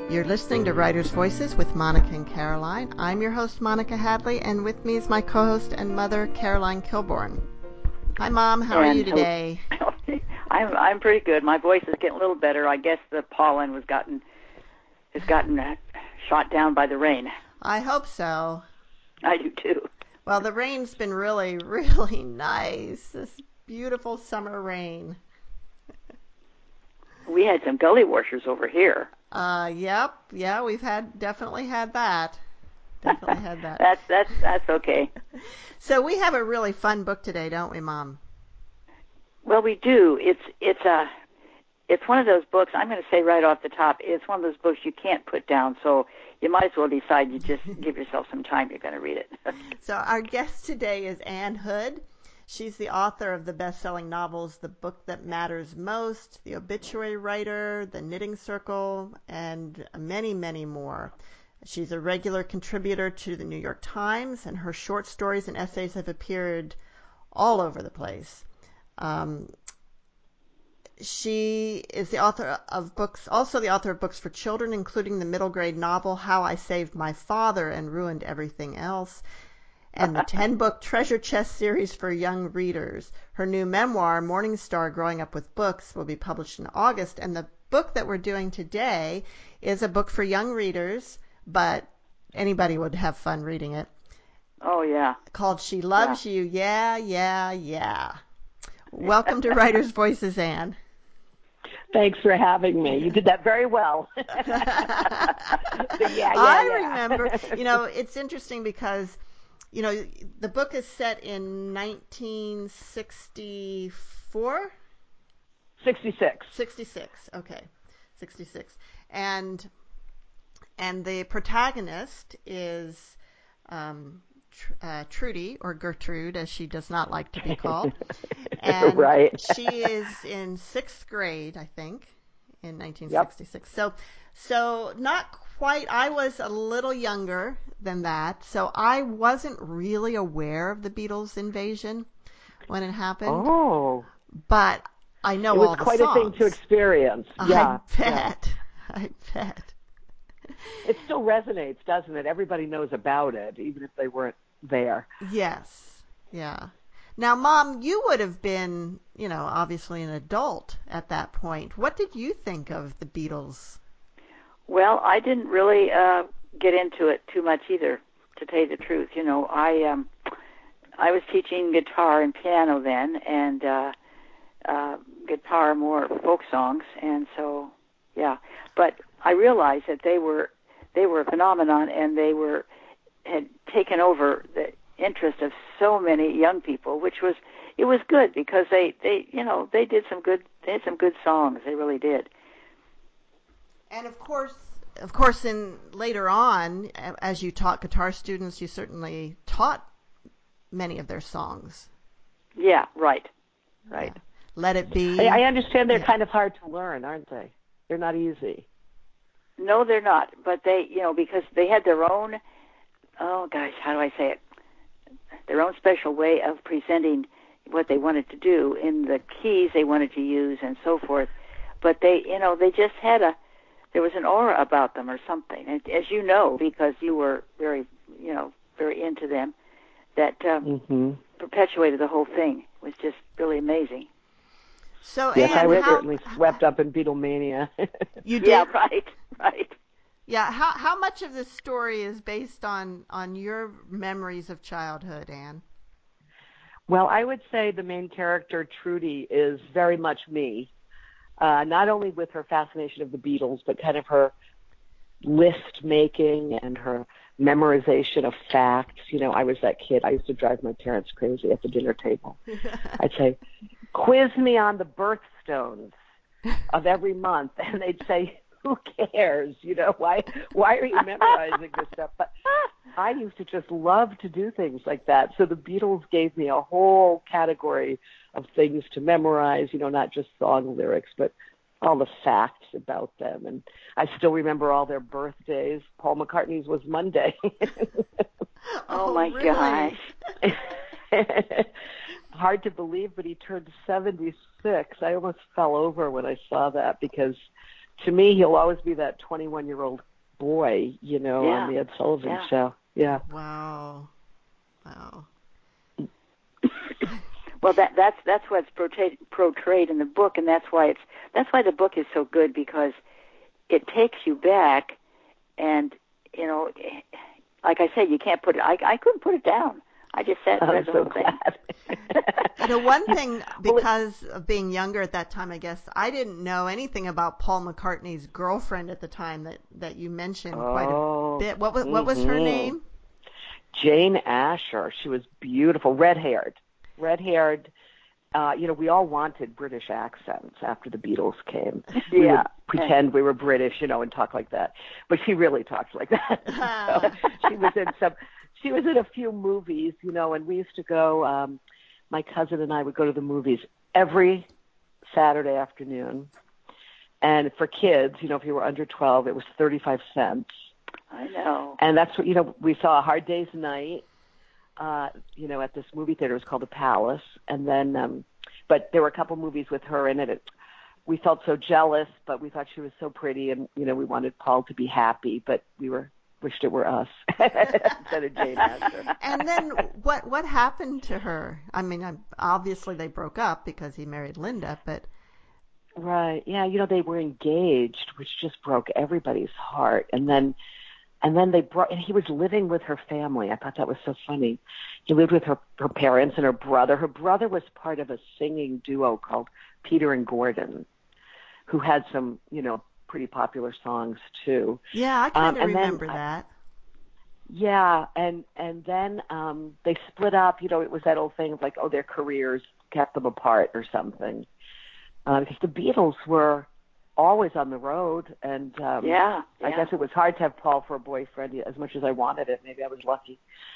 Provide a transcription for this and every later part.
You're listening to Writer's Voices with Monica and Caroline. I'm your host, Monica Hadley, and with me is my co-host and mother, Caroline Kilborn. Hi, Mom. How are you today? I'm pretty good. My voice is getting a little better. I guess the pollen has gotten shot down by the rain. I hope so. I do too. Well, the rain's been really, really nice. This beautiful summer rain. We had some gully washers over here. Yep. Yeah, we've definitely had that. Definitely had that. That's okay. So we have a really fun book today, don't we, Mom? Well, we do. It's one of those books, I'm going to say right off the top, it's one of those books you can't put down, so you might as well decide you just give yourself some time, you're going to read it. So our guest today is Ann Hood. She's the author of the best-selling novels The Book That Matters Most, The Obituary Writer, The Knitting Circle, and many, many more. She's a regular contributor to the New York Times, and her short stories and essays have appeared all over the place. She is the author of books, also the author of books for children, including the middle grade novel How I Saved My Father and Ruined Everything Else, and the 10-book Treasure Chest series for young readers. Her new memoir, Morning Star Growing Up with Books, will be published in August, and the book that we're doing today is a book for young readers, but anybody would have fun reading it. Oh, yeah. Called She Loves You, Yeah, Yeah, Yeah. Welcome to Writer's Voices, Ann. Thanks for having me. You did that very well. I remember, it's interesting because, the book is set in 1964? 66. 66, okay. 66. And the protagonist is Trudy, or Gertrude, as she does not like to be called. And right. She is in 6th grade, I think, in 1966. Yep. So not quite. I was a little younger than that, so I wasn't really aware of the Beatles invasion when it happened. Oh. But I know all the songs. It was quite a thing to experience. Yeah. I bet. It still resonates, doesn't it? Everybody knows about it, even if they weren't there. Yes. Yeah. Now, Mom, you would have been, obviously an adult at that point. What did you think of the Beatles? Well, I didn't really get into it too much either, to tell you the truth. I was teaching guitar and piano then, and guitar more folk songs, and so, yeah. But I realized that they were a phenomenon, and had taken over the interest of so many young people, it was good because they had some good songs. They really did. And of course, later on, as you taught guitar students, you certainly taught many of their songs. Yeah, right. Yeah. Let It Be. I understand they're kind of hard to learn, aren't they? They're not easy. No, they're not. But they, because they had their own, how do I say it? Their own special way of presenting what they wanted to do in the keys they wanted to use and so forth. But they just had there was an aura about them or something. And as you know, because you were very into them, that perpetuated the whole thing. It was just really amazing. So, yes, Ann, I was certainly swept up in Beatlemania. You did? Yeah, right. Yeah, how much of this story is based on your memories of childhood, Ann? Well, I would say the main character, Trudy, is very much me. Not only with her fascination of the Beatles, but kind of her list making and her memorization of facts. I was that kid. I used to drive my parents crazy at the dinner table. I'd say, quiz me on the birthstones of every month, and they'd say, who cares? Why are you memorizing this stuff? But I used to just love to do things like that. So the Beatles gave me a whole category of things to memorize, not just song lyrics, but all the facts about them. And I still remember all their birthdays. Paul McCartney's was Monday. Oh my gosh. Hard to believe, but he turned 76. I almost fell over when I saw that because to me, he'll always be that 21-year-old boy, on the Ed Sullivan Show. Yeah. Wow. Well, that's what's portrayed in the book, and that's why the book is so good, because it takes you back, and like I said, you can't put it. I couldn't put it down. I just sat and read the whole thing. One thing, because of being younger at that time, I guess I didn't know anything about Paul McCartney's girlfriend at the time that you mentioned quite a bit. What was her name? Jane Asher. She was beautiful, red-haired. We all wanted British accents after the Beatles came. We would pretend we were British, and talk like that. But she really talked like that. So she was in a few movies, and we used to go, my cousin and I would go to the movies every Saturday afternoon. And for kids, if you were under 12, it was 35 cents. I know. And that's what, we saw A Hard Day's Night, at this movie theater. It was called the Palace. And then, but there were a couple movies with her in it. We felt so jealous, but we thought she was so pretty, and, we wanted Paul to be happy, but we wished it were us instead of Jane Asher. And then what happened to her? I mean, obviously they broke up because he married Linda, but... Right. Yeah, they were engaged, which just broke everybody's heart. And then and he was living with her family. I thought that was so funny. He lived with her parents and her brother. Her brother was part of a singing duo called Peter and Gordon, who had some, pretty popular songs too. Yeah, I kind of remember that. Yeah, and then they split up. It was that old thing of like, their careers kept them apart or something. Because the Beatles were always on the road, and I guess it was hard to have Paul for a boyfriend as much as I wanted it. Maybe I was lucky.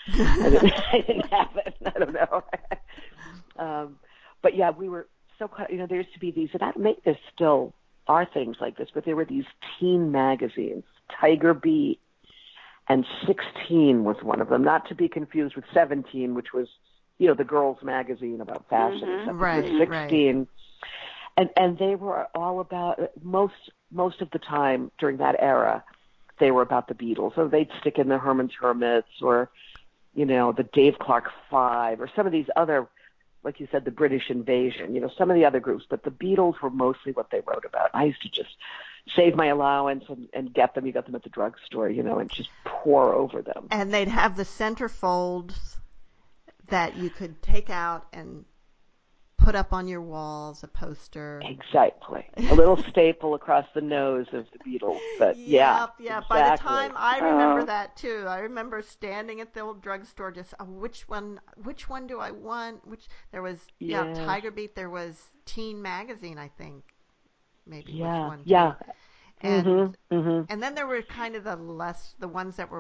I didn't have it. I don't know. But yeah, we were so there used to be these, and maybe there still are things like this, but there were these teen magazines, Tiger Beat, and 16 was one of them, not to be confused with 17, which was, the girls' magazine about fashion. Mm-hmm. Right, 16. Right. And they were all about, most of the time during that era, they were about the Beatles. So they'd stick in the Herman's Hermits or, the Dave Clark Five or some of these other, like you said, the British Invasion, some of the other groups. But the Beatles were mostly what they wrote about. I used to just save my allowance and get them. You got them at the drugstore, and just pour over them. And they'd have the centerfolds that you could take out and put up on your walls, a poster. Exactly. A little staple across the nose of the Beatles. But yeah. Exactly. By the time I remember that too. I remember standing at the old drugstore just, which one do I want? There was Tiger Beat, there was Teen Magazine, I think. Maybe was one too. Yeah. And and then there were kind of the ones that were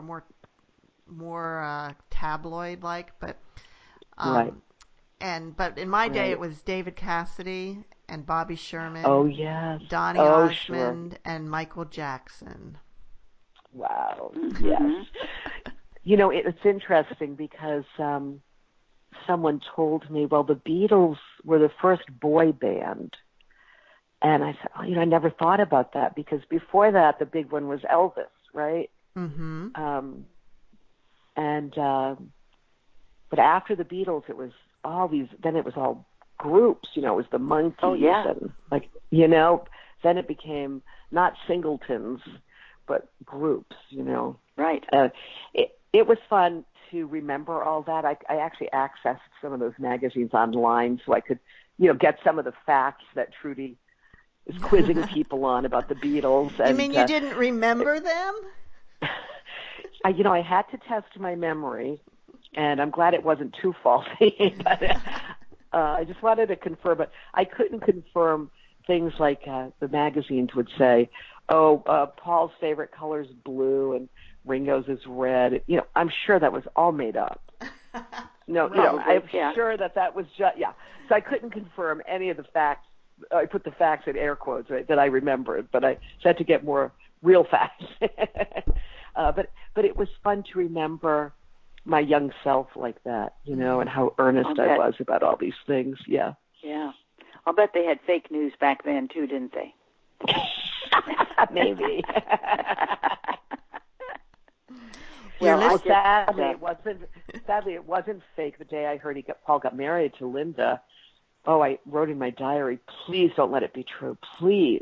more tabloid like, but right. But in my day, it was David Cassidy and Bobby Sherman. Oh, yes. Donny Osmond and Michael Jackson. Wow. Mm-hmm. Yes. It's interesting because someone told me, well, the Beatles were the first boy band. And I said, I never thought about that because before that, the big one was Elvis, right? Mm-hmm. But after the Beatles, it was all these, then it was all groups, it was the Monkees. Oh, yeah. And, then it became not singletons, but groups, Right. It was fun to remember all that. I actually accessed some of those magazines online so I could, get some of the facts that Trudy is quizzing people on about the Beatles. You mean you didn't remember them? I had to test my memory. And I'm glad it wasn't too faulty. But I just wanted to confirm. But I couldn't confirm things like the magazines would say, Paul's favorite color is blue and Ringo's is red. I'm sure that was all made up. No, I'm sure that was just, So I couldn't confirm any of the facts. I put the facts in air quotes, right, that I remembered. But I had to get more real facts. But it was fun to remember my young self like that, and how earnest I was about all these things. Yeah. Yeah. I'll bet they had fake news back then too, didn't they? Maybe. Well, sadly, it wasn't fake. The day I heard Paul got married to Linda, I wrote in my diary, please don't let it be true, please.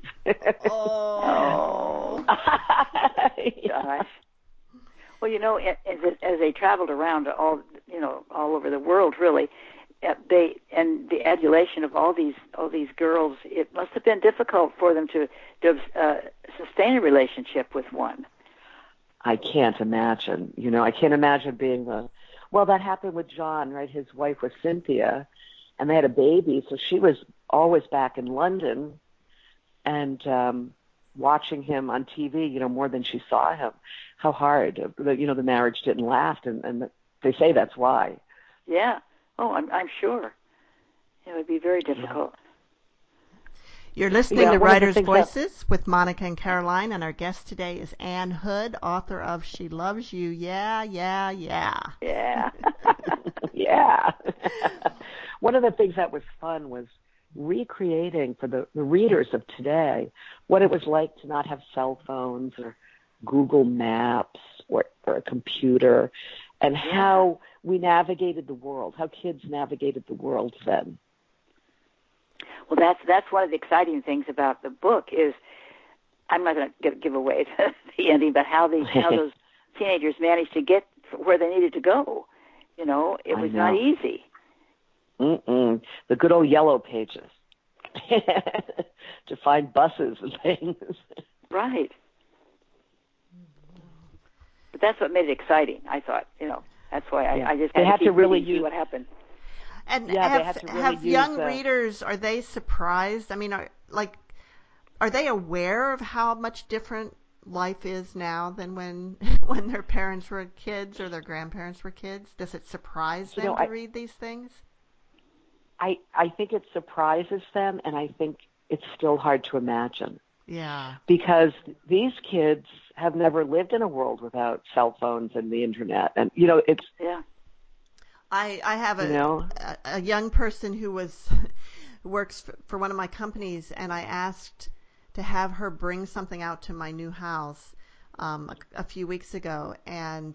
Oh. Gosh. Well, as they traveled around all over the world, really, and the adulation of all these girls, it must have been difficult for them to sustain a relationship with one. I can't imagine. I can't imagine being that happened with John, right? His wife was Cynthia, and they had a baby, so she was always back in London and watching him on TV, more than she saw him. How hard, the marriage didn't last, and they say that's why. Yeah. Oh, I'm sure. It would be very difficult. You're listening to Writer's Voices with Monica and Caroline, and our guest today is Ann Hood, author of She Loves You. Yeah, yeah, yeah. Yeah. Yeah. One of the things that was fun was recreating for the readers of today what it was like to not have cell phones or Google Maps or a computer, and how we navigated the world, how kids navigated the world then. Well, that's one of the exciting things about the book is, I'm not going to give away the ending, but how those teenagers managed to get where they needed to go. It was not easy. The good old yellow pages to find buses and things. Right. But that's what made it exciting, I thought. That's why I just had to really see what happened. And have young readers, are they surprised? I mean, are they aware of how much different life is now than when their parents were kids or their grandparents were kids? Does it surprise them to read these things? I think it surprises them, and I think it's still hard to imagine. Yeah. Because these kids have never lived in a world without cell phones and the internet. And, it's... Yeah. I have a young person who works for one of my companies, and I asked to have her bring something out to my new house a few weeks ago, and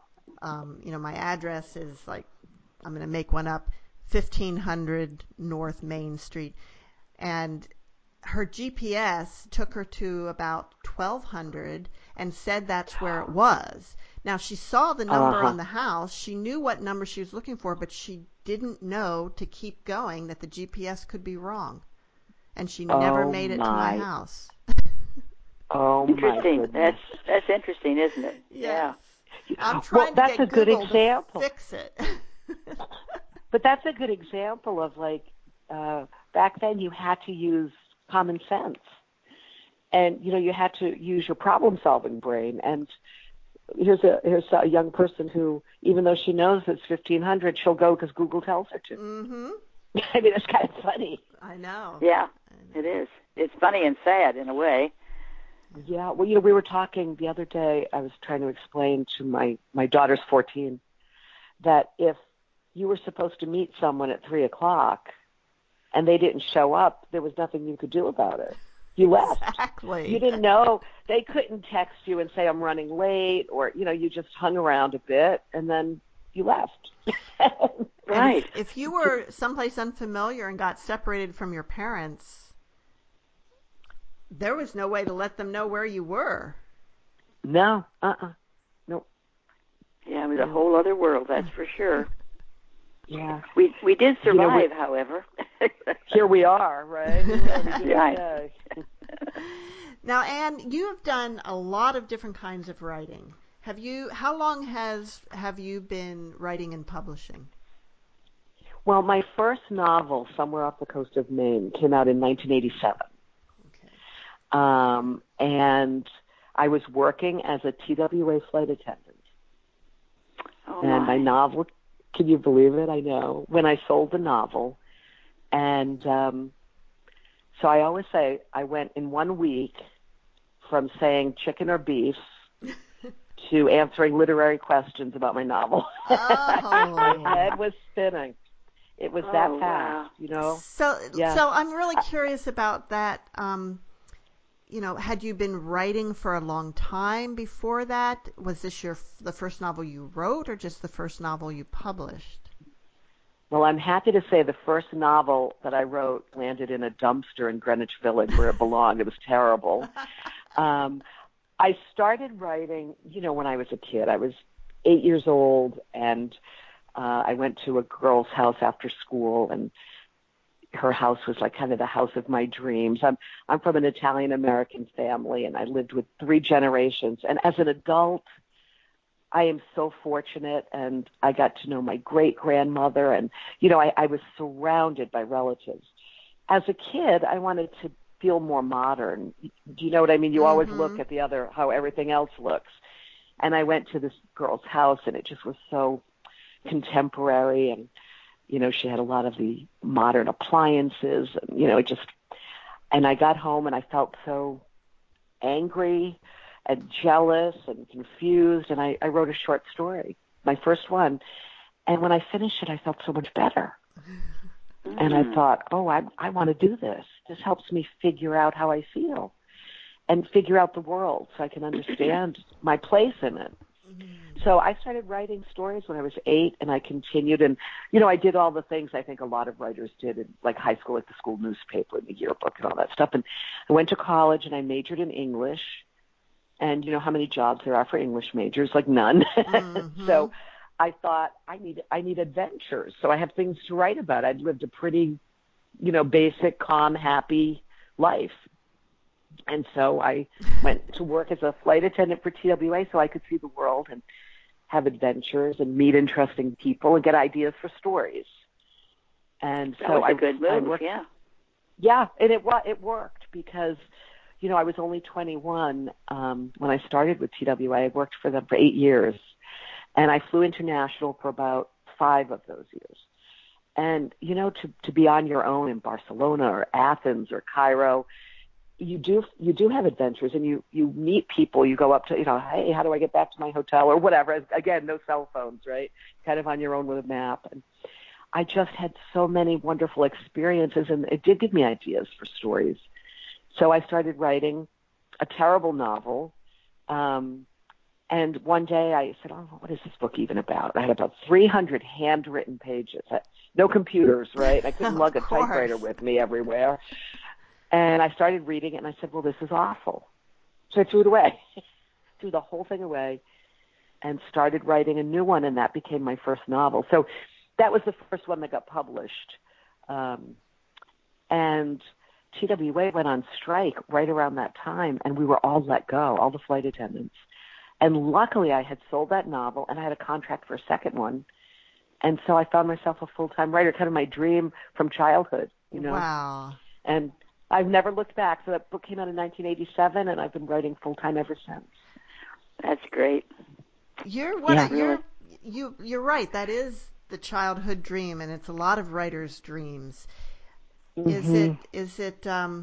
my address is I'm going to make one up, 1500 North Main Street, and her GPS took her to about 1200 and said that's where it was. Now, she saw the number on the house. She knew what number she was looking for, but she didn't know to keep going, that the GPS could be wrong. And she never made it to my house. Interesting. My goodness. That's interesting, isn't it? Yes. Yeah. I'm trying to get Google to fix it. But that's a good example of back then you had to use common sense. And, you had to use your problem-solving brain. And here's a young person who, even though she knows it's 1500, she'll go because Google tells her to. Mm-hmm. I mean, it's kind of funny. I know. Yeah, it is. It's funny and sad in a way. Yeah, well, we were talking the other day. I was trying to explain to my daughter's 14 that if you were supposed to meet someone at 3:00 and they didn't show up, there was nothing you could do about it. You left. Exactly. You didn't know. They couldn't text you and say, I'm running late, or, you just hung around a bit, and then you left. Right. If you were someplace unfamiliar and got separated from your parents, there was no way to let them know where you were. No. Nope. Yeah, it was a whole other world, that's for sure. Yeah. We did survive, however. Here we are, right? Right. Now, Ann, you have done a lot of different kinds of writing. How long have you been writing and publishing? Well, my first novel, Somewhere Off the Coast of Maine, came out in 1987. Okay. And I was working as a TWA flight attendant. And my novel, can you believe it? I know. When I sold the novel. And so I always say I went in 1 week from saying chicken or beef to answering literary questions about my novel. Oh. My head was spinning. It was that fast, wow. So I'm really curious about that. had you been writing for a long time before that? Was this the first novel you wrote, or just the first novel you published? Well, I'm happy to say the first novel that I wrote landed in a dumpster in Greenwich Village where it belonged. It was terrible. I started writing, when I was a kid. I was 8 years old, and I went to a girl's house after school, and her house was like kind of the house of my dreams. I'm from an Italian-American family, and I lived with 3 generations. And as an adult, I am so fortunate, and I got to know my great-grandmother, and, I was surrounded by relatives. As a kid, I wanted to feel more modern. Do you know what I mean? You always look at how everything else looks. And I went to this girl's house, and it just was so contemporary, and, she had a lot of the modern appliances, and, and I got home, and I felt so angry and jealous and confused, and I wrote a short story, my first one. And when I finished it, I felt so much better. And I thought, I want to do this. This helps me figure out how I feel and figure out the world so I can understand my place in it. So I started writing stories when I was 8, and I continued. And, I did all the things I think a lot of writers did in, like, high school, like the school newspaper and the yearbook and all that stuff. And I went to college, and I majored in English. And you know how many jobs there are for English majors? Like none. So I thought, I need adventures. So I have things to write about. I'd lived a pretty, basic, calm, happy life. And so I went to work as a flight attendant for TWA so I could see the world and have adventures and meet interesting people and get ideas for stories. And that was a good move, yeah. Yeah, and it worked because, I was only 21 when I started with TWA. I worked for them for 8 years, and I flew international for about 5 of those years. And, to be on your own in Barcelona or Athens or Cairo, you do have adventures, and you meet people. You go up to, hey, how do I get back to my hotel or whatever? Again, no cell phones, right? Kind of on your own with a map. And I just had so many wonderful experiences, and it did give me ideas for stories. So I started writing a terrible novel. And one day I said, what is this book even about? I had about 300 handwritten pages. No computers, right? I couldn't lug a typewriter with me everywhere. And I started reading it, and I said, well, this is awful. So I threw it away, threw the whole thing away, and started writing a new one, and that became my first novel. So that was the first one that got published. And TWA went on strike right around that time, and we were all let go, all the flight attendants. And luckily I had sold that novel, and I had a contract for a second one. And so I found myself a full-time writer, kind of my dream from childhood, Wow. And I've never looked back. So that book came out in 1987, and I've been writing full-time ever since. That's great. You're right. That is the childhood dream, and it's a lot of writers' dreams. Mm-hmm. Is it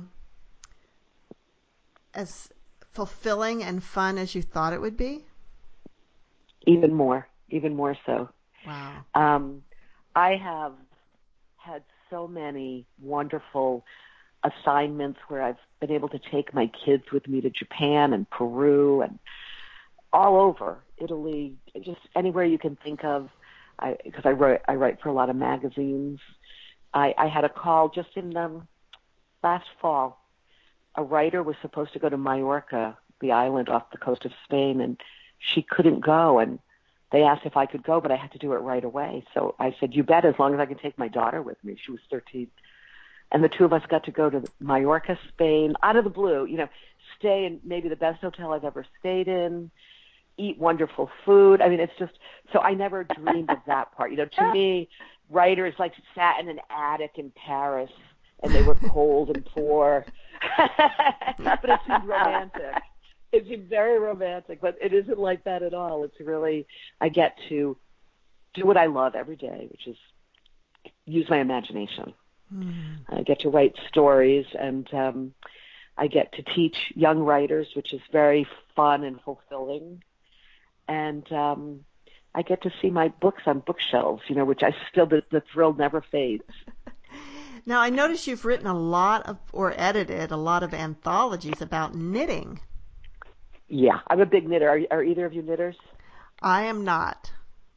as fulfilling and fun as you thought it would be? Even more so. Wow. I have had so many wonderful assignments where I've been able to take my kids with me to Japan and Peru and all over Italy, just anywhere you can think of. Because I write for a lot of magazines. I had a call just in last fall. A writer was supposed to go to Mallorca, the island off the coast of Spain, and she couldn't go. And they asked if I could go, but I had to do it right away. So I said, you bet, as long as I can take my daughter with me. She was 13. And the two of us got to go to Mallorca, Spain, out of the blue, stay in maybe the best hotel I've ever stayed in, eat wonderful food. I mean, it's just, so I never dreamed of that part. To me, writers like sat in an attic in Paris, and they were cold and poor. But it seemed romantic. It seemed very romantic, but it isn't like that at all. It's really, I get to do what I love every day, which is use my imagination. I get to write stories, and I get to teach young writers, which is very fun and fulfilling. And I get to see my books on bookshelves, which I still, the thrill never fades. Now, I notice you've written a lot of, or edited a lot of anthologies about knitting. Yeah, I'm a big knitter. Are either of you knitters? I am not.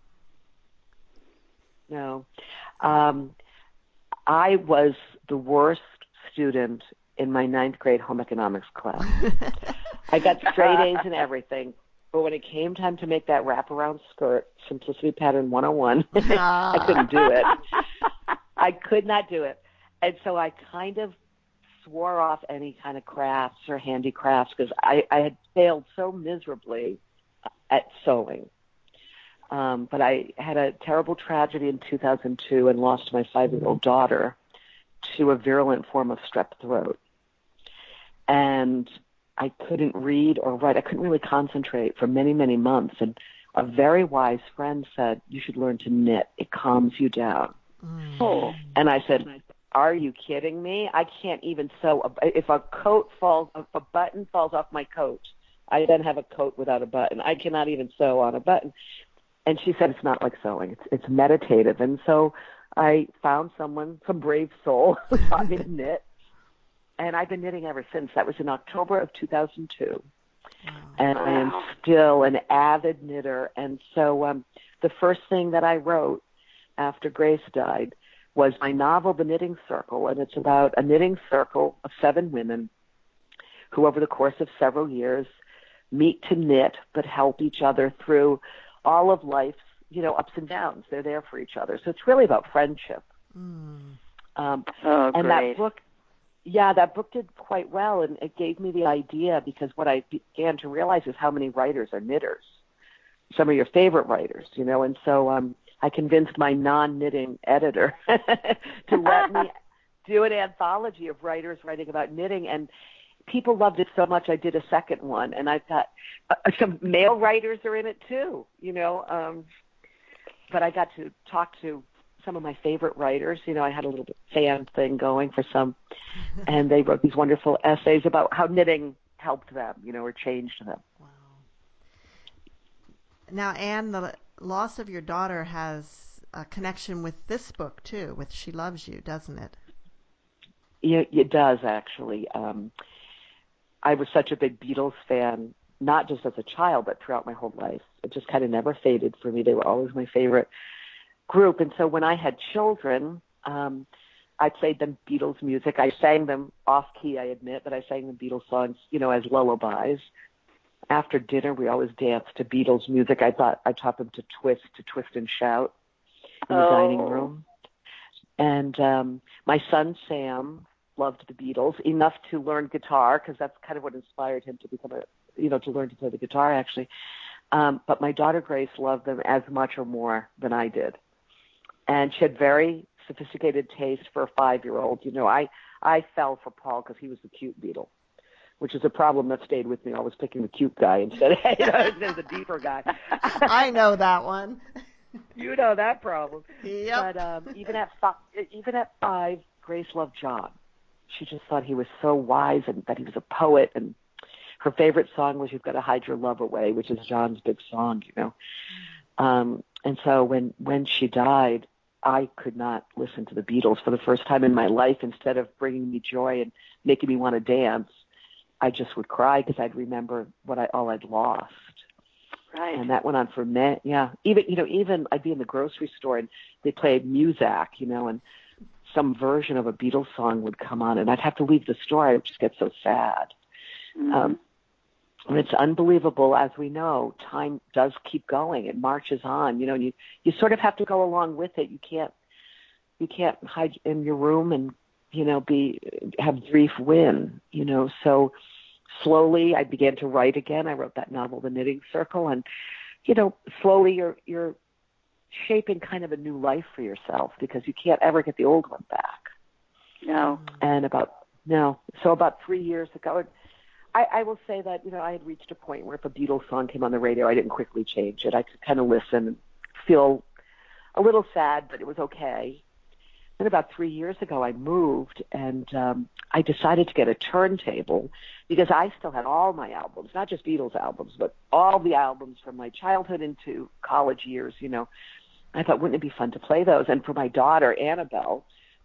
No. I was the worst student in my 9th grade home economics class. I got straight A's in everything. But when it came time to make that wraparound skirt, Simplicity Pattern 101, I couldn't do it. I could not do it. And so I kind of swore off any kind of crafts or handicrafts because I had failed so miserably at sewing. But I had a terrible tragedy in 2002 and lost my 5-year-old daughter to a virulent form of strep throat. And I couldn't read or write. I couldn't really concentrate for many, many months. And a very wise friend said, you should learn to knit. It calms you down. Oh. And I said, are you kidding me? I can't even sew. If a button falls off my coat, I then have a coat without a button. I cannot even sew on a button. And she said, it's not like sewing. It's meditative. And so I found some brave soul who taught me to knit. And I've been knitting ever since. That was in October of 2002. Wow. And I am still an avid knitter. And so the first thing that I wrote after Grace died was my novel, The Knitting Circle. And it's about a knitting circle of 7 women who, over the course of several years, meet to knit but help each other through all of life's, ups and downs. They're there for each other. So it's really about friendship. And that book, that book did quite well, and it gave me the idea because what I began to realize is how many writers are knitters, some of your favorite writers, and so I convinced my non-knitting editor to let me do an anthology of writers writing about knitting, and people loved it so much I did a second one, and I've got some male writers are in it too, but I got to talk to some of my favorite writers. I had a little fan thing going for some, and they wrote these wonderful essays about how knitting helped them, or changed them. Wow. Now, Anne, the loss of your daughter has a connection with this book, too, with She Loves You, doesn't it? Yeah, it does, actually. I was such a big Beatles fan, not just as a child, but throughout my whole life. It just kind of never faded for me. They were always my favorite group. And so when I had children, I played them Beatles music. I sang them off-key, I admit, but I sang them Beatles songs, as lullabies. After dinner, we always danced to Beatles music. I taught them to twist and shout in the dining room. And my son, Sam, loved the Beatles enough to learn guitar, because that's kind of what inspired him to become to learn to play the guitar, actually. But my daughter, Grace, loved them as much or more than I did. And she had very sophisticated taste for a 5-year-old. I fell for Paul because he was the cute Beatle, which is a problem that stayed with me. I was picking the cute guy instead of the deeper guy. I know that one. You know that problem. Yep. But even at 5, Grace loved John. She just thought he was so wise and that he was a poet. And her favorite song was "You've Got to Hide Your Love Away," which is John's big song, And so when she died, I could not listen to the Beatles for the first time in my life. Instead of bringing me joy and making me want to dance, I just would cry because I'd remember all I'd lost. Right. And that went on for even I'd be in the grocery store and they played Muzak, and some version of a Beatles song would come on, and I'd have to leave the store. I would just get so sad. Mm-hmm. And it's unbelievable, as we know, time does keep going. It marches on, and you sort of have to go along with it. You can't hide in your room and, have grief win, So slowly I began to write again. I wrote that novel, The Knitting Circle, and, slowly you're shaping kind of a new life for yourself because you can't ever get the old one back. No. And about 3 years ago, I will say that, I had reached a point where if a Beatles song came on the radio, I didn't quickly change it. I could kind of listen and feel a little sad, but it was okay. Then about 3 years ago, I moved, and I decided to get a turntable because I still had all my albums, not just Beatles albums, but all the albums from my childhood into college years, I thought, wouldn't it be fun to play those? And for my daughter, Annabelle,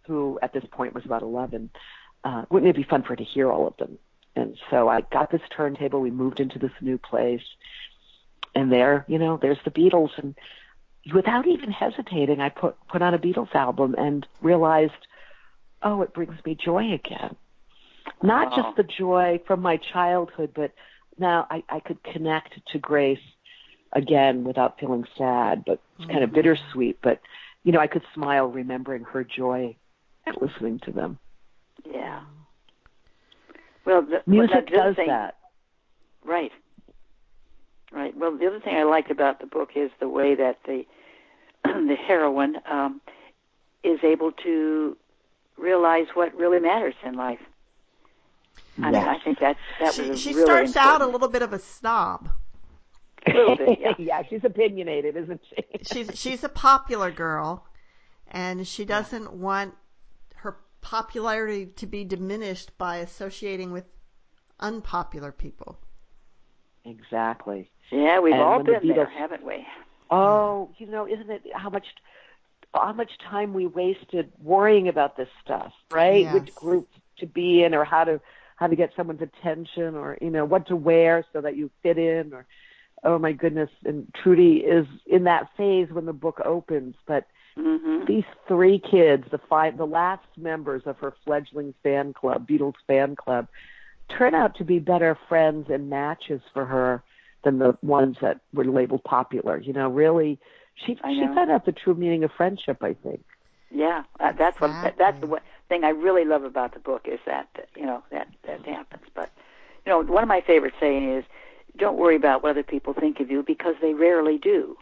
who at this point was about 11, wouldn't it be fun for her to hear all of them? And so I got this turntable. We moved into this new place. And there, there's the Beatles. And without even hesitating, I put on a Beatles album and realized, oh, it brings me joy again. Not just the joy from my childhood, but now I could connect to Grace again without feeling sad, but it's kind of bittersweet. But, I could smile remembering her joy and listening to them. Yeah. Well, music does that. Right. Right. Well, the other thing I liked about the book is the way that the heroine is able to realize what really matters in life. I mean, I think that was really She starts important. out a little bit of a snob. A little bit, yeah. Yeah, she's opinionated, isn't she? She's a popular girl, and she doesn't want her popularity to be diminished by associating with unpopular people. Exactly. Yeah, we've all been there, haven't we? Oh, isn't it how much time we wasted worrying about this stuff, right? Yes. Which group to be in, or how to get someone's attention, or what to wear so that you fit in, or oh my goodness. And Trudy is in that phase when the book opens, but these three kids, the last members of her fledgling fan club, Beatles fan club, turn out to be better friends and matches for her than the ones that were labeled popular. Really, she found out the true meaning of friendship, I think. Yeah, that's the thing I really love about the book is that that happens. But one of my favorite saying is, "Don't worry about what other people think of you because they rarely do."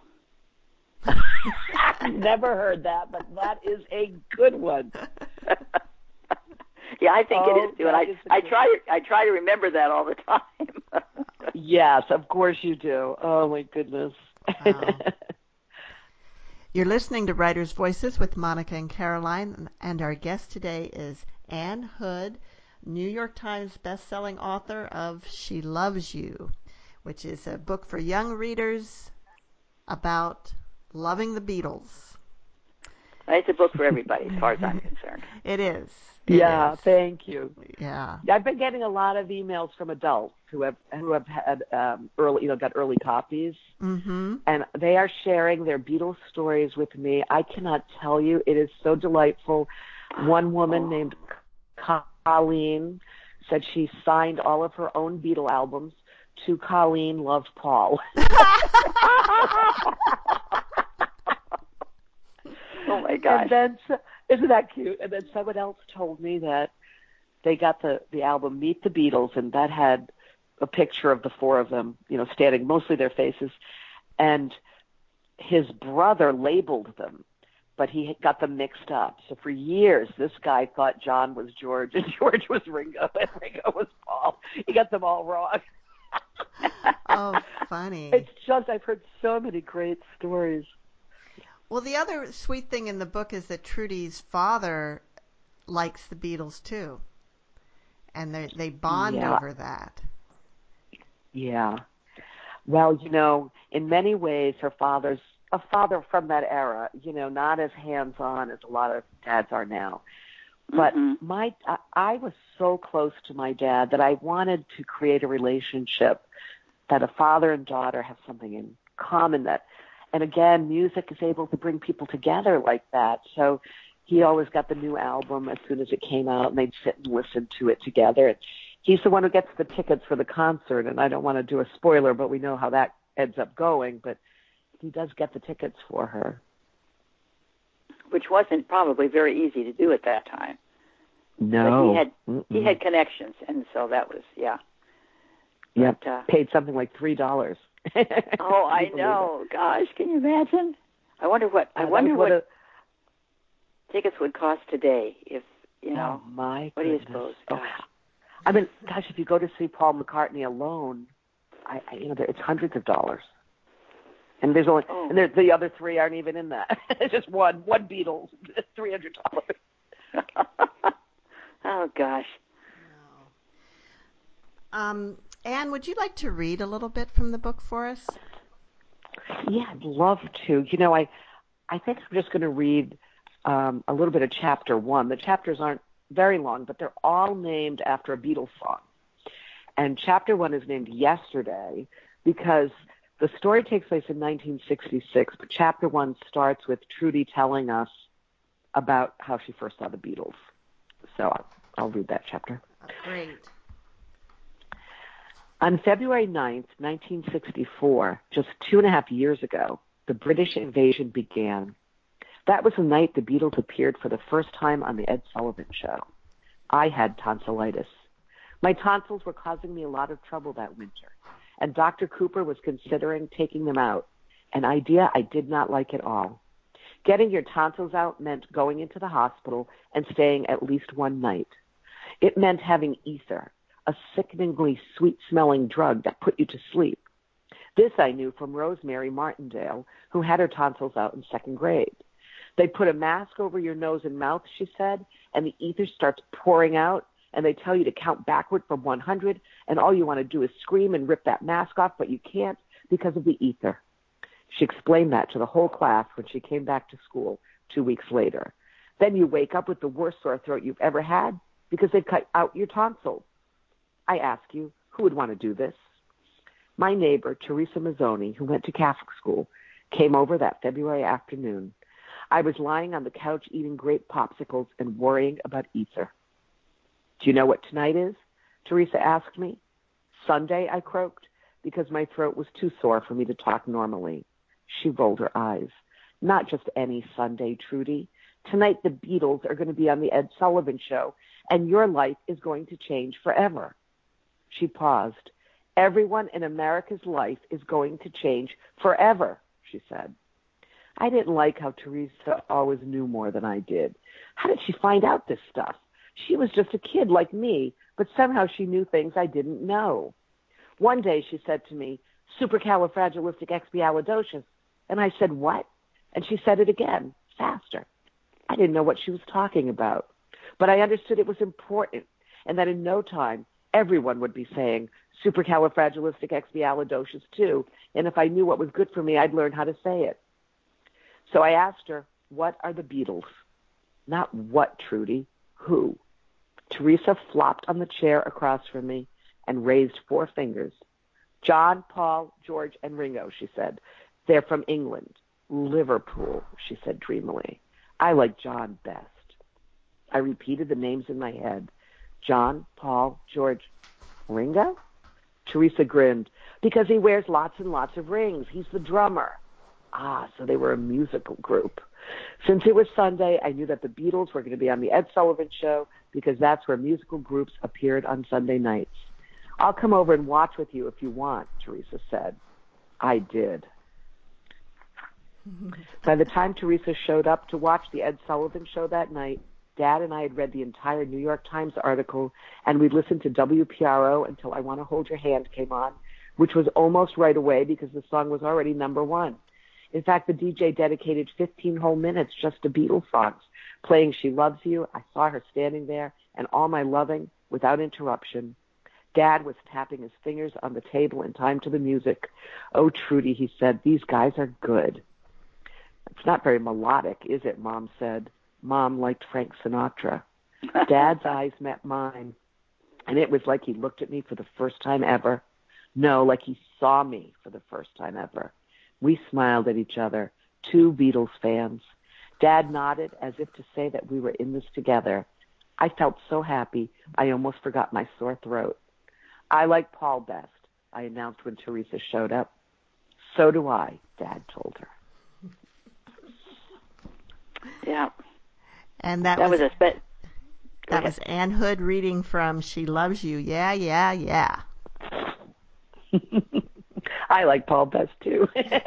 Never heard that, but that is a good one. Yeah, I think it is too, and I try to remember that all the time. Yes, of course you do. Oh my goodness. Wow. You're listening to Writers' Voices with Monica and Caroline, and our guest today is Ann Hood, New York Times bestselling author of She Loves You, which is a book for young readers about loving the Beatles. It's a book for everybody, as far as I'm concerned. It is. Thank you. Yeah. I've been getting a lot of emails from adults who have had got early copies, and they are sharing their Beatles stories with me. I cannot tell you, it is so delightful. One woman named Colleen said she signed all of her own Beatle albums to Colleen Loved Paul. Oh my gosh. And then, isn't that cute? And then someone else told me that they got the album Meet the Beatles, and that had a picture of the four of them, standing, mostly their faces, and his brother labeled them, but he got them mixed up. So for years, this guy thought John was George and George was Ringo and Ringo was Paul. He got them all wrong. Oh, funny. It's just, I've heard so many great stories. Well, the other sweet thing in the book is that Trudy's father likes the Beatles too, and they bond over that. Yeah. Well, in many ways, her father's a father from that era, not as hands-on as a lot of dads are now. But I was so close to my dad that I wanted to create a relationship that a father and daughter have something in common and again, music is able to bring people together like that. So he always got the new album as soon as it came out, and they'd sit and listen to it together. And he's the one who gets the tickets for the concert, and I don't want to do a spoiler, but we know how that ends up going. But he does get the tickets for her. Which wasn't probably very easy to do at that time. No. But he had connections, and so that was, yeah. Yep, paid something like $3. Oh, I know. Gosh, can you imagine? I wonder what tickets would cost today if, Oh, my what do you goodness. suppose? Gosh. I mean, gosh, if you go to see Paul McCartney alone, it's hundreds of dollars. And there's only, and the other three aren't even in that. It's just one Beatles, $300. Oh, gosh. Anne, would you like to read a little bit from the book for us? Yeah, I'd love to. I think I'm just going to read a little bit of chapter 1. The chapters aren't very long, but they're all named after a Beatles song. And chapter 1 is named Yesterday because the story takes place in 1966, but chapter 1 starts with Trudy telling us about how she first saw the Beatles. So I'll read that chapter. Great. On February 9th, 1964, just 2.5 years ago, the British invasion began. That was the night the Beatles appeared for the first time on the Ed Sullivan Show. I had tonsillitis. My tonsils were causing me a lot of trouble that winter, and Dr. Cooper was considering taking them out, an idea I did not like at all. Getting your tonsils out meant going into the hospital and staying at least one night. It meant having ether, a sickeningly sweet-smelling drug that put you to sleep. This I knew from Rosemary Martindale, who had her tonsils out in 2nd grade. They put a mask over your nose and mouth, she said, and the ether starts pouring out, and they tell you to count backward from 100, and all you want to do is scream and rip that mask off, but you can't because of the ether. She explained that to the whole class when she came back to school 2 weeks later. Then you wake up with the worst sore throat you've ever had because they've cut out your tonsils. I ask you, who would want to do this? My neighbor, Teresa Mazzoni, who went to Catholic school, came over that February afternoon. I was lying on the couch eating grape popsicles and worrying about ether. Do you know what tonight is? Teresa asked me. Sunday, I croaked, because my throat was too sore for me to talk normally. She rolled her eyes. Not just any Sunday, Trudy. Tonight the Beatles are going to be on the Ed Sullivan Show, and your life is going to change forever. She paused. Everyone in America's life is going to change forever, she said. I didn't like how Teresa always knew more than I did. How did she find out this stuff? She was just a kid like me, but somehow she knew things I didn't know. One day she said to me, supercalifragilisticexpialidocious, and I said, what? And she said it again, faster. I didn't know what she was talking about, but I understood it was important and that in no time everyone would be saying supercalifragilisticexpialidocious too, and if I knew what was good for me, I'd learn how to say it. So I asked her, what are the Beatles? Not what, Trudy, who? Teresa flopped on the chair across from me and raised 4 fingers. John, Paul, George, and Ringo, she said. They're from England. Liverpool, she said dreamily. I like John best. I repeated the names in my head. John, Paul, George, Ringo? Teresa grinned. Because he wears lots and lots of rings. He's the drummer. Ah, so they were a musical group. Since it was Sunday, I knew that the Beatles were going to be on the Ed Sullivan Show because that's where musical groups appeared on Sunday nights. I'll come over and watch with you if you want, Teresa said. I did. By the time Teresa showed up to watch the Ed Sullivan Show that night, Dad and I had read the entire New York Times article, and we listened to WPRO until I Want to Hold Your Hand came on, which was almost right away because the song was already #1. In fact, the DJ dedicated 15 whole minutes just to Beatles songs, playing She Loves You, I Saw Her Standing There, and All My Loving without interruption. Dad was tapping his fingers on the table in time to the music. Oh, Trudy, he said, these guys are good. It's not very melodic, is it, Mom said. Mom liked Frank Sinatra. Dad's eyes met mine, and it was like he looked at me for the first time ever. No, like he saw me for the first time ever. We smiled at each other, 2 Beatles fans. Dad nodded as if to say that we were in this together. I felt so happy, I almost forgot my sore throat. I like Paul best, I announced when Teresa showed up. So do I, Dad told her. Yeah. And that was Ann Hood reading from She Loves You. Yeah, yeah, yeah. I like Paul best, too.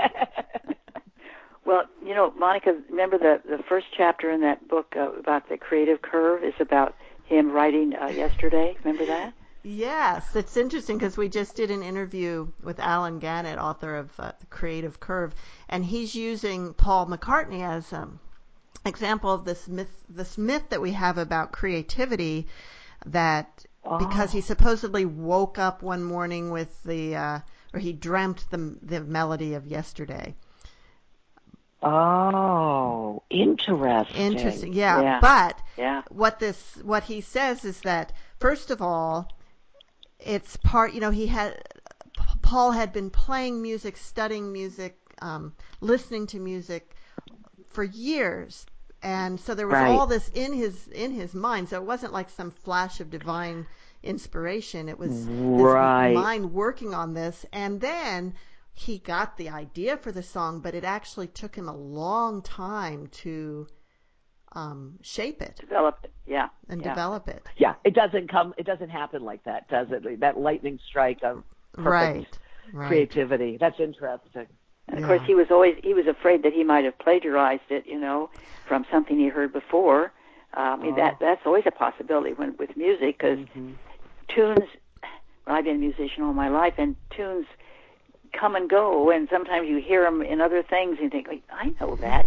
Well, you know, Monica, remember the first chapter in that book about the creative curve is about him writing yesterday? Remember that? Yes, it's interesting because we just did an interview with Alan Gannett, author of The Creative Curve, and he's using Paul McCartney as an example of this myth that we have about creativity, that because he supposedly woke up one morning with or he dreamt the melody of yesterday. Oh, interesting. Interesting, yeah. Yeah. But Yeah. what he says is that first of all, it's Paul had been playing music, studying music, listening to music for years, and so there was Right. all this in his mind. So it wasn't like some flash of divine inspiration. It was his Right. mind working on this, and then he got the idea for the song, but it actually took him a long time to shape it Develop it. Yeah. and Yeah. develop it. Yeah, it doesn't happen like that, does it? That lightning strike of perfect Right. creativity. That's interesting. And of Yeah. course, he was afraid that he might have plagiarized it, from something he heard before. That's always a possibility with music, because tunes. Well, I've been a musician all my life, and tunes come and go, and sometimes you hear them in other things, and you think, I know that.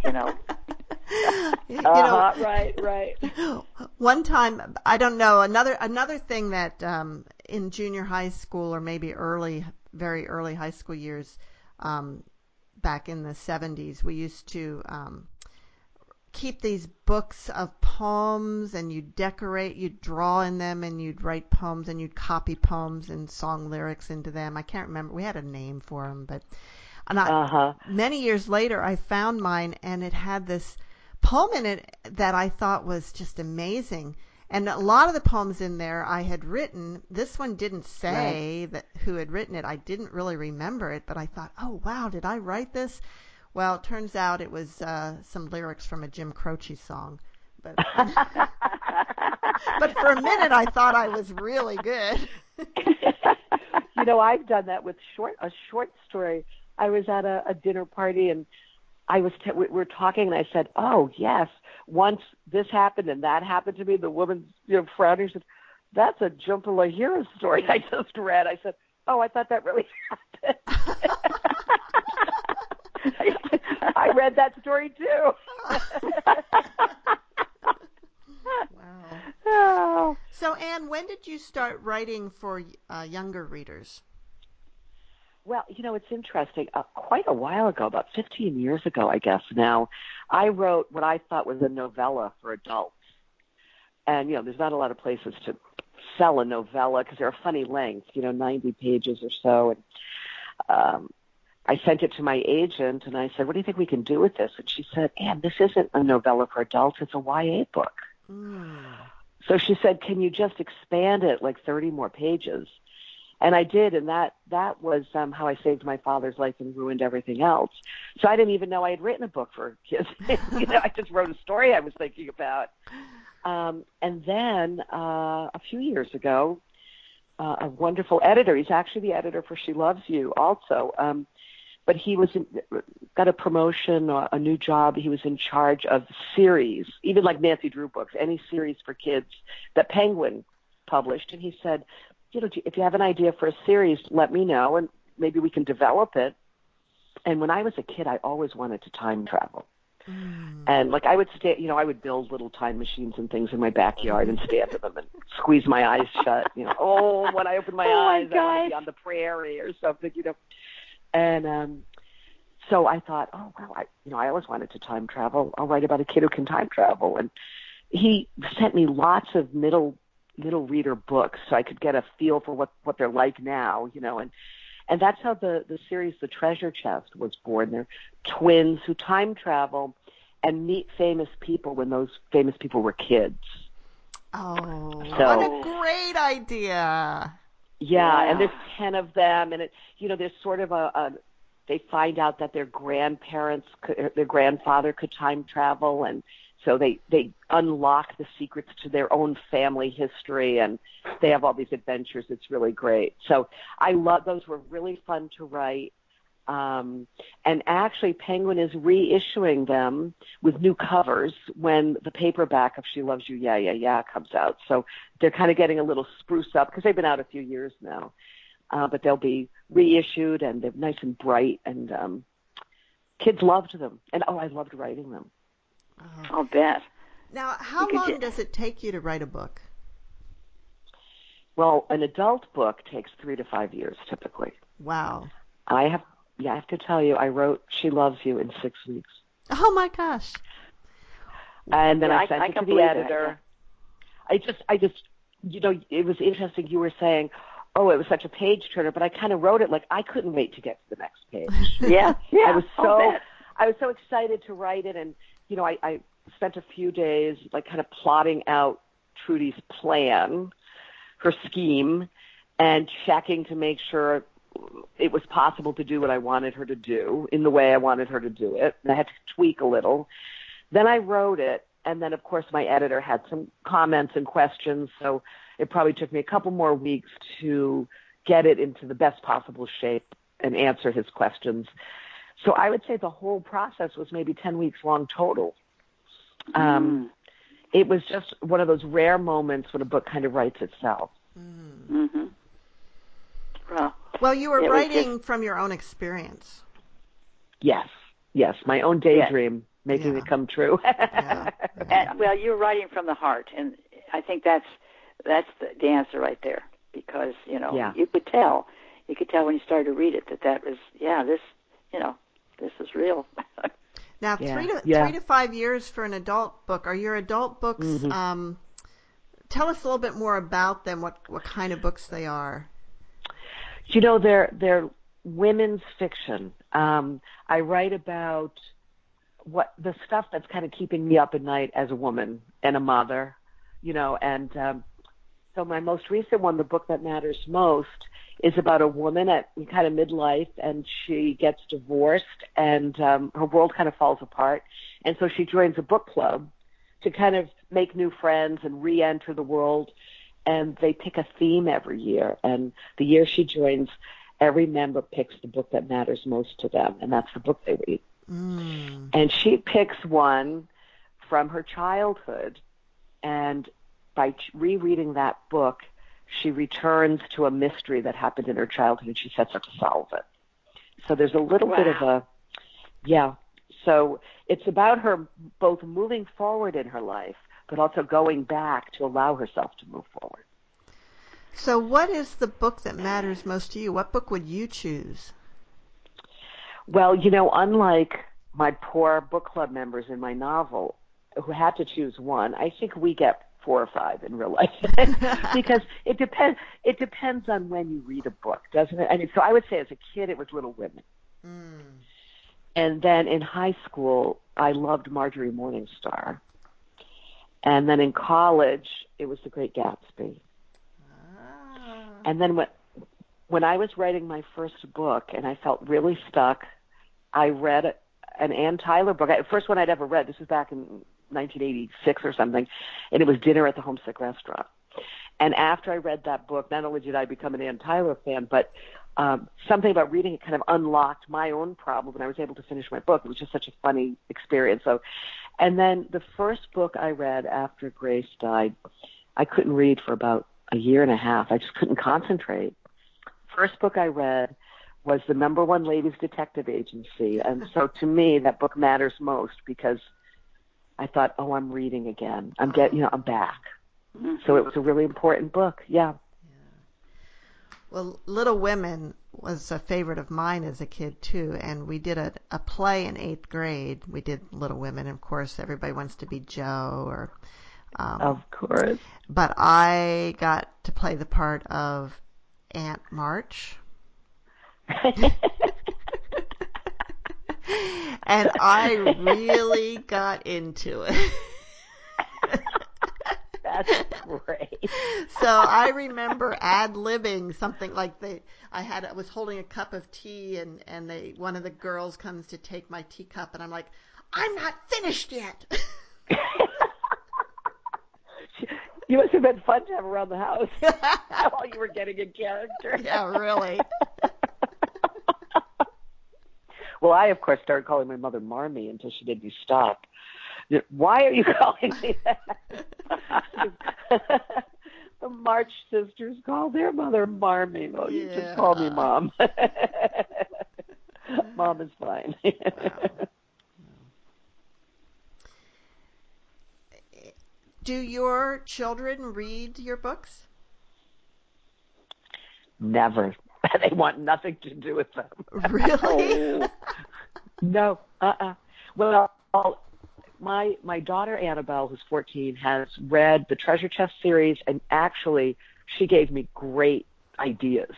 Right. One time, I don't know, another thing that in junior high school or maybe very early high school years, back in the 70s, we used to keep these books of poems, and you'd draw in them, and you'd write poems, and you'd copy poems and song lyrics into them. I can't remember. We had a name for them, but many years later, I found mine, and it had this poem in it that I thought was just amazing. And a lot of the poems in there I had written. This one didn't say who had written it. I didn't really remember it, but I thought, oh, wow, did I write this? Well, it turns out it was some lyrics from a Jim Croce song. But, but for a minute, I thought I was really good. I've done that with a short story. I was at a dinner party, and we were talking, and I said, "Oh yes, once this happened and that happened to me." The woman, frowning, said, "That's a Jambalaya story I just read." I said, "Oh, I thought that really happened." I read that story too. Wow. So, Anne, when did you start writing for younger readers? Well, it's interesting. Quite a while ago, about 15 years ago, I guess now, I wrote what I thought was a novella for adults. And, there's not a lot of places to sell a novella because they're a funny length, 90 pages or so. And I sent it to my agent, and I said, "What do you think we can do with this?" And she said, "Anne, this isn't a novella for adults. It's a YA book." So she said, "Can you just expand it like 30 more pages?" And I did, and that was How I Saved My Father's Life and Ruined Everything Else. So I didn't even know I had written a book for kids. I just wrote a story I was thinking about. And then a few years ago, a wonderful editor, he's actually the editor for She Loves You also, but he got a promotion, or a new job. He was in charge of series, even like Nancy Drew books, any series for kids that Penguin published. And he said, "If you have an idea for a series, let me know, and maybe we can develop it." And when I was a kid, I always wanted to time travel. And I would I would build little time machines and things in my backyard and stand in them and squeeze my eyes shut. When I open my eyes, I want to be on the prairie or something, And so I thought, oh, well, I always wanted to time travel. I'll write about a kid who can time travel. And he sent me lots of middle reader books so I could get a feel for what they're like now, and that's how the series The Treasure Chest was born. They're twins who time travel and meet famous people when those famous people were kids. Oh, what a great idea. Yeah, and there's 10 of them, and there's sort of they find out that their grandfather could time travel, and so they unlock the secrets to their own family history, and they have all these adventures. It's really great. So I love those. Were really fun to write. And actually, Penguin is reissuing them with new covers when the paperback of She Loves You, Yeah, Yeah, Yeah comes out. So they're kind of getting a little spruce up because they've been out a few years now. But they'll be reissued, and they're nice and bright, and kids loved them. And, I loved writing them. I'll bet. Now, how long does it take you to write a book? Well, an adult book takes 3 to 5 years typically. Wow. I have to tell you, I wrote She Loves You in 6 weeks. Oh my gosh. And then Yeah, I sent I it can to the believe that, editor. I just, it was interesting. You were saying, oh, it was such a page turner, but I kind of wrote it like I couldn't wait to get to the next page. Yeah. I was I'll bet. so excited to write it, and I spent a few days like kind of plotting out Trudy's plan, her scheme, and checking to make sure it was possible to do what I wanted her to do in the way I wanted her to do it. And I had to tweak a little. Then I wrote it, and then, of course, my editor had some comments and questions, so it probably took me a couple more weeks to get it into the best possible shape and answer his questions. So I would say the whole process was maybe 10 weeks long total. It was just one of those rare moments when a book kind of writes itself. Mm-hmm. Well, you were writing from your own experience. Yes, my own daydream, making it come true. And, well, you were writing from the heart, and I think that's the answer right there, because you could tell when you started to read it that was this is real. Now, 3 to 5 years for an adult book. Are your adult books? Tell us a little bit more about them. What kind of books they are? They're women's fiction. I write about what the stuff that's kind of keeping me up at night as a woman and a mother, and so my most recent one, The Book That Matters Most, is about a woman at kind of midlife, and she gets divorced, and her world kind of falls apart, and so she joins a book club to kind of make new friends and re-enter the world, and they pick a theme every year, and the year she joins, every member picks the book that matters most to them, and that's the book they read. And she picks one from her childhood, and by rereading that book, she returns to a mystery that happened in her childhood, and she sets out to solve it. So there's a little bit of so it's about her both moving forward in her life, but also going back to allow herself to move forward. So what is the book that matters most to you? What book would you choose? Well, unlike my poor book club members in my novel who had to choose one, I think we get 4 or 5 in real life because it depends on when you read a book, doesn't it? I mean, so I would say as a kid it was Little Women. And then in high school I loved Marjorie Morningstar. And then in college it was The Great Gatsby. And then when I was writing my first book and I felt really stuck, I read an Ann Tyler book. The first one I'd ever read. This was back in 1986 or something, and it was Dinner at the Homesick Restaurant. And after I read that book, not only did I become an Ann Tyler fan, but something about reading it kind of unlocked my own problem, and I was able to finish my book. It was just such a funny experience. And then the first book I read after Grace died, I couldn't read for about a year and a half. I just couldn't concentrate. First book I read was the #1 Ladies Detective Agency, and so to me that book matters most because I thought, oh, I'm reading again. I'm back. So it was a really important book. Yeah. Well, Little Women was a favorite of mine as a kid too, and we did a play in 8th grade. We did Little Women, and of course everybody wants to be Jo or of course. But I got to play the part of Aunt March. And I really got into it. That's great. So I remember ad-libbing something like I was holding a cup of tea and one of the girls comes to take my teacup and I'm like, I'm not finished yet. You must have been fun to have around the house while you were getting in character. Yeah, really. Well, I, of course, started calling my mother Marmee until she made me stop. Why are you calling me that? The March sisters call their mother Marmee. Well, you just call me Mom. Mom is fine. Wow. Do your children read your books? Never. They want nothing to do with them. Really? No. Well, Well, my daughter Annabelle, who's 14, has read the Treasure Chest series, and actually, she gave me great ideas.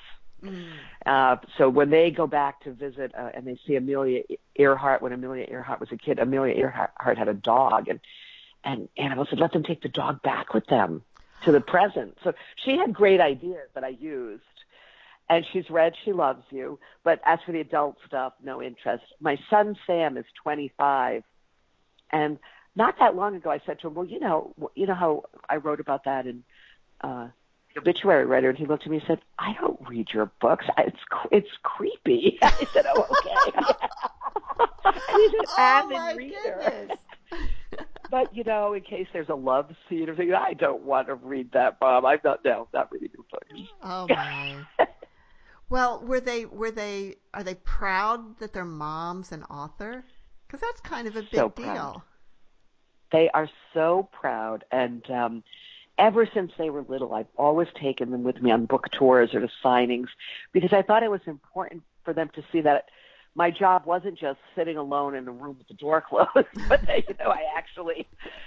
So when they go back to visit and they see Amelia Earhart, when Amelia Earhart was a kid, Amelia Earhart had a dog, and Annabelle said, let them take the dog back with them to the present. So she had great ideas that I used. And she's read She Loves You, but as for the adult stuff, no interest. My son Sam is 25, and not that long ago I said to him, well, you know how I wrote about that in the obituary writer, and he looked at me and said, I don't read your books. It's creepy. I said, oh, okay. And he's an avid reader. Goodness. But, in case there's a love scene or something, I don't want to read that, Mom. I'm not reading your books. Oh, my. Well, are they proud that their mom's an author? Because that's kind of a big deal. They are so proud. And ever since they were little, I've always taken them with me on book tours or to signings because I thought it was important for them to see that my job wasn't just sitting alone in a room with the door closed, but that, I actually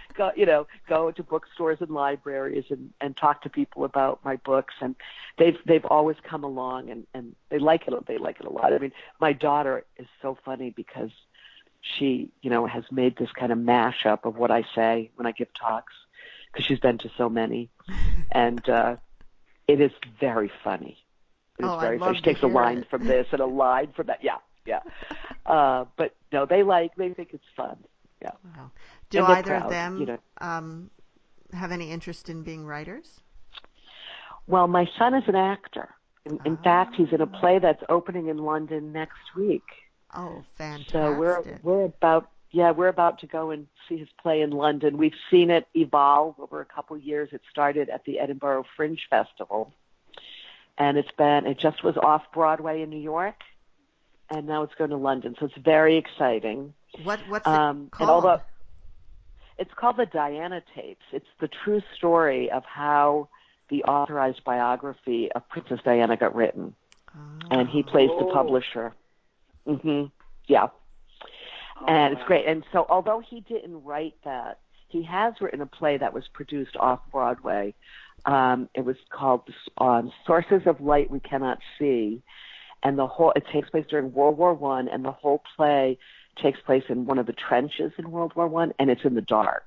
go to bookstores and libraries and talk to people about my books. And they've always come along and they like it. They like it a lot. I mean, my daughter is so funny because she, has made this kind of mashup of what I say when I give talks because she's been to so many. And it is very funny. It is very funny. She takes a line from this and a line from that. Yeah. Yeah. But no, they think it's fun. Yeah. Wow. Do either of them have any interest in being writers? Well, my son is an actor. In fact, he's in a play that's opening in London next week. Oh, fantastic. So we're about to go and see his play in London. We've seen it evolve over a couple of years. It started at the Edinburgh Fringe Festival. And it just was off Broadway in New York. And now it's going to London, so it's very exciting. What's it called? It's called The Diana Tapes. It's the true story of how the authorized biography of Princess Diana got written. And he plays the publisher. Mm-hmm. Yeah. And it's great. And so although he didn't write that, he has written a play that was produced off-Broadway. It was called Sources of Light We Cannot See. And it takes place during World War I, and the whole play takes place in one of the trenches in World War I, and it's in the dark.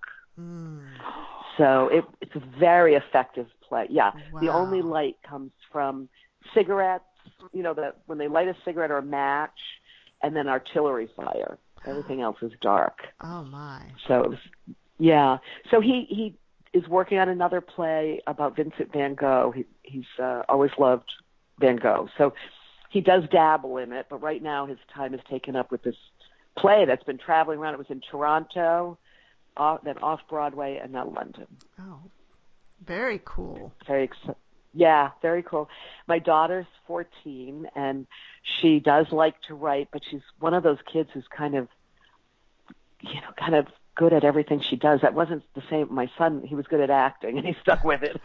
So it's a very effective play. Yeah, wow. The only light comes from cigarettes, when they light a cigarette or a match, and then artillery fire. Everything else is dark. Oh, my. So, So he is working on another play about Vincent van Gogh. He's always loved Van Gogh. So he does dabble in it, but right now his time is taken up with this play that's been traveling around. It was in Toronto, then off-Broadway, and now London. Oh, very cool. Very cool. My daughter's 14, and she does like to write, but she's one of those kids who's kind of good at everything she does. That wasn't the same. My son, he was good at acting, and he stuck with it.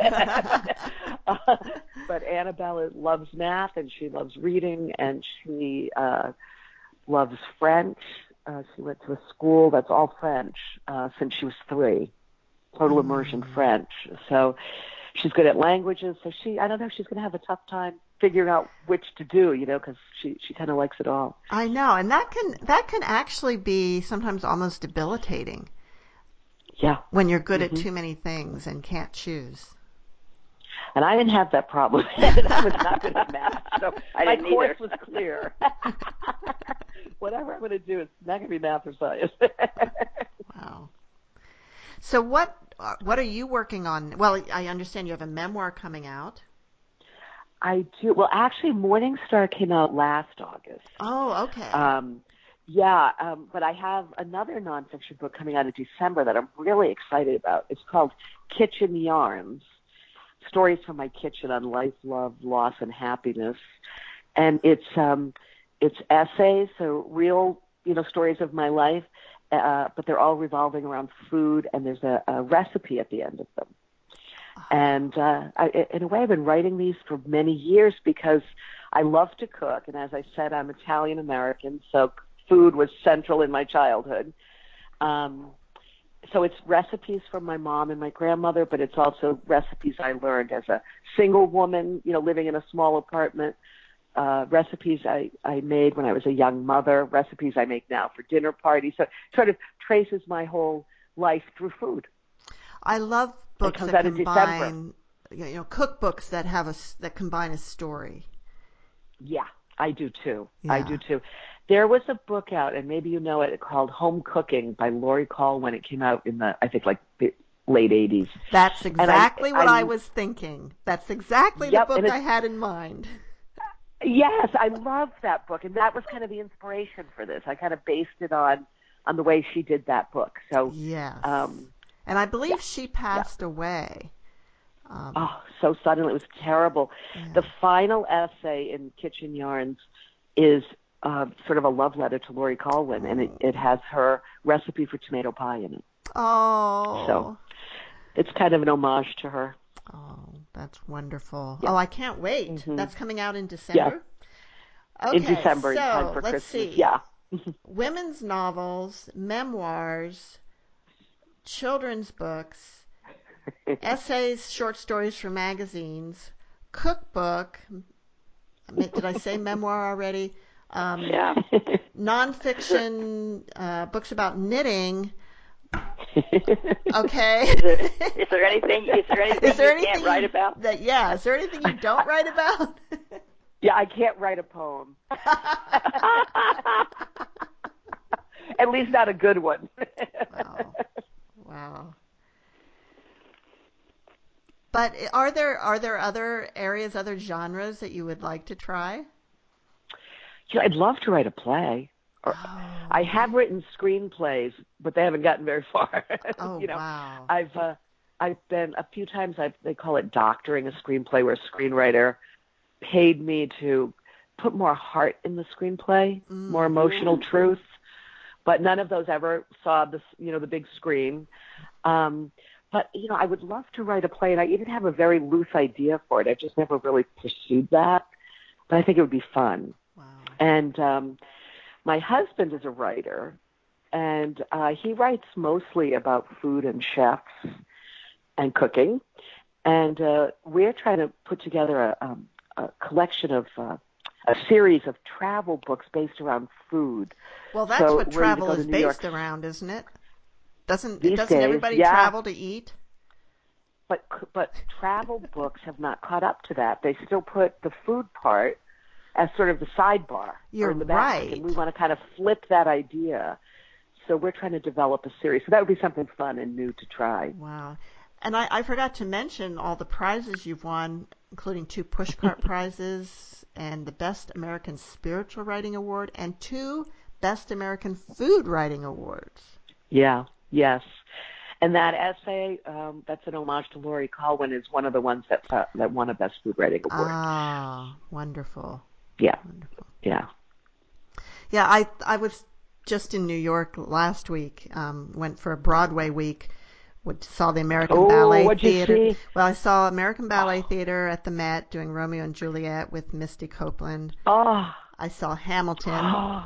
But Annabelle loves math, and she loves reading, and she loves French. She went to a school that's all French since she was 3, total immersion French. So she's good at languages. So I don't know if she's going to have a tough time figuring out which to do, because she kind of likes it all. I know, and that can actually be sometimes almost debilitating. Yeah. When you're good at too many things and can't choose. And I didn't have that problem. I was not good at math, so my course was clear. Whatever I'm going to do, it's not going to be math or science. Wow. So what are you working on? Well, I understand you have a memoir coming out. I do. Well, actually, Morning Star came out last August. Oh, okay. But I have another nonfiction book coming out in December that I'm really excited about. It's called Kitchen Yarns, Stories from My Kitchen on Life, Love, Loss, and Happiness. And it's essays, so real, stories of my life, but they're all revolving around food, and there's a recipe at the end of them. And in a way, I've been writing these for many years because I love to cook. And as I said, I'm Italian-American, so food was central in my childhood. So it's recipes from my mom and my grandmother, but it's also recipes I learned as a single woman, living in a small apartment. Recipes I made when I was a young mother, recipes I make now for dinner parties. So it sort of traces my whole life through food. I love books that combine, cookbooks that combine a story. Yeah, I do too. Yeah. I do too. There was a book out, and maybe you know it, called Home Cooking by Lori Call when it came out in the, I think, like the late 80s. That's exactly what I was thinking. That's exactly the book I had in mind. Yes, I loved that book, and that was kind of the inspiration for this. I kind of based it on the way she did that book. So yes, and I believe she passed away. So suddenly. It was terrible. Yeah. The final essay in Kitchen Yarns is sort of a love letter to Lori Colwyn, and it has her recipe for tomato pie in it. Oh. So it's kind of an homage to her. Oh, that's wonderful. Yeah. Oh, I can't wait. Mm-hmm. That's coming out in December? Yeah. Okay, in December, so in time for let's Christmas. see. Yeah. Women's novels, memoirs, children's books, essays, short stories for magazines, cookbook. Did I say memoir already? Yeah. Nonfiction, books about knitting. Okay. Is there anything you can't write about? Is there anything you don't write about? Yeah, I can't write a poem. At least not a good one. Wow. But are there other areas, other genres that you would like to try? Yeah, I'd love to write a play. I have written screenplays, but they haven't gotten very far. Wow. I've been a few times. They call it doctoring a screenplay, where a screenwriter paid me to put more heart in the screenplay, more emotional truth. But none of those ever saw the big screen. But I would love to write a play, and I even have a very loose idea for it. I've just never really pursued that, but I think it would be fun. Wow. And my husband is a writer, and he writes mostly about food and chefs and cooking. And we're trying to put together a collection of a series of travel books based around food. Well, that's what travel is based around, isn't it? Doesn't everybody travel to eat? But travel books have not caught up to that. They still put the food part as sort of the sidebar. You're in the back, right. And we want to kind of flip that idea. So we're trying to develop a series. So that would be something fun and new to try. Wow. And I forgot to mention all the prizes you've won, including 2 Pushcart prizes and the Best American Spiritual Writing Award and 2 Best American Food Writing Awards. Yeah, yes. And that essay, that's an homage to Lori Colwyn, is one of the ones that won a Best Food Writing Award. Ah, wonderful. Yeah. Wonderful. Yeah. Yeah, I was just in New York last week, went for a Broadway week, saw the American Ballet Theater. You see? Well, I saw American Ballet Theater at the Met doing Romeo and Juliet with Misty Copeland. Oh. I saw Hamilton. Oh.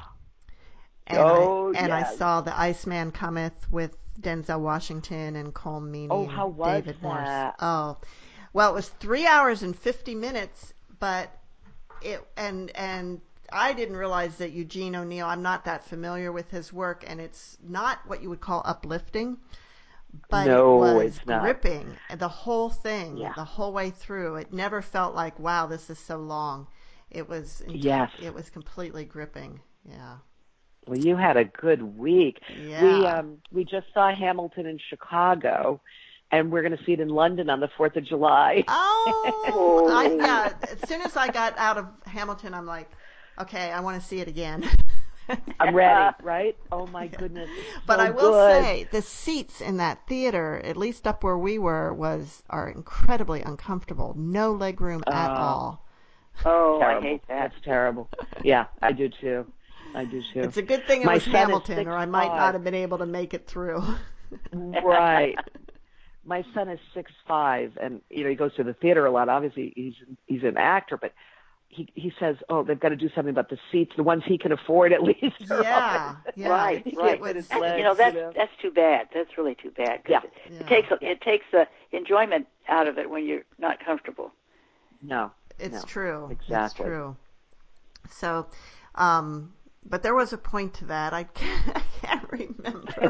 I saw The Iceman Cometh with Denzel Washington and Cole Meany and David Morse. Oh, well, it was 3 hours and 50 minutes, but and I didn't realize that Eugene O'Neill, I'm not that familiar with his work, and it's not what you would call uplifting, but it was gripping. The whole thing, the whole way through, it never felt like, wow, this is so long. It was it was completely gripping. Yeah. Well, you had a good week. Yeah. We just saw Hamilton in Chicago, and we're going to see it in London on the 4th of July. Oh, yeah. As soon as I got out of Hamilton, I'm like, okay, I want to see it again. I'm ready, right? Oh, my goodness. But I will say, the seats in that theater, at least up where we were, are incredibly uncomfortable. No leg room at all. Oh, terrible. I hate that. That's terrible. Yeah, I do too. It's a good thing it was Hamilton, or I might not have been able to make it through. Right. My son is 6'5", and he goes to the theater a lot. Obviously, he's an actor, but he says, oh, they've got to do something about the seats, the ones he can afford at least. Yeah, yeah. Right, I think right. it was, That's too bad. That's really too bad. Yeah. It takes the enjoyment out of it when you're not comfortable. No. It's true. Exactly. It's true. So, but there was a point to that. I can't remember.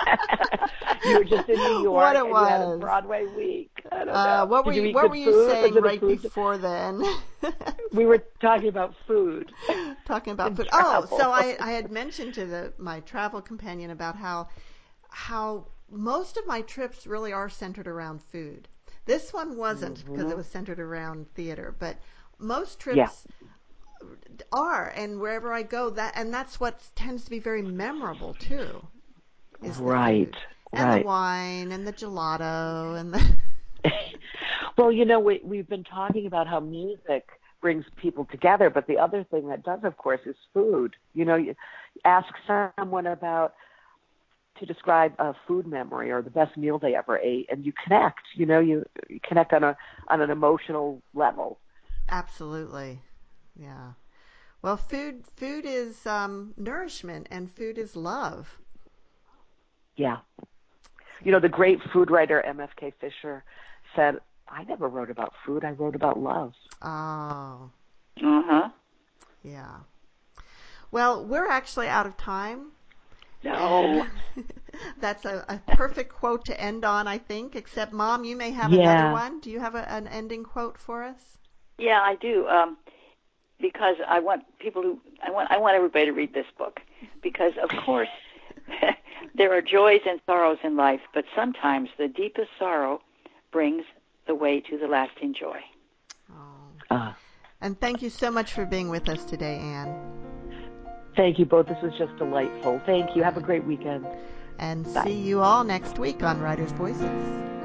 You were just in New York what it and was. You had a Broadway week. I don't know. What were you saying right before then? We were talking about food. Talking about food. Oh, so I had mentioned to my travel companion about how most of my trips really are centered around food. This one wasn't because it was centered around theater, but most trips are, and wherever I go, that's what tends to be very memorable too. Is the food. And the wine and the gelato and the Well, we've been talking about how music brings people together, but the other thing that does, of course, is food. You ask someone to describe a food memory or the best meal they ever ate, and you connect. You connect on an emotional level. Absolutely, yeah. Well, food is nourishment, and food is love. Yeah. The great food writer MFK Fisher said, I never wrote about food, I wrote about love. Oh. Uh-huh. Yeah. Well, we're actually out of time. No. That's a perfect quote to end on, I think, except, Mom, you may have another one. Do you have an ending quote for us? Yeah, I do. Because I want everybody to read this book. Because, of course, there are joys and sorrows in life, but sometimes the deepest sorrow brings the way to the lasting joy. Oh. And thank you so much for being with us today, Anne. Thank you both. This was just delightful. Thank you. Have a great weekend. And Bye. see you all next week on Writers' Voices.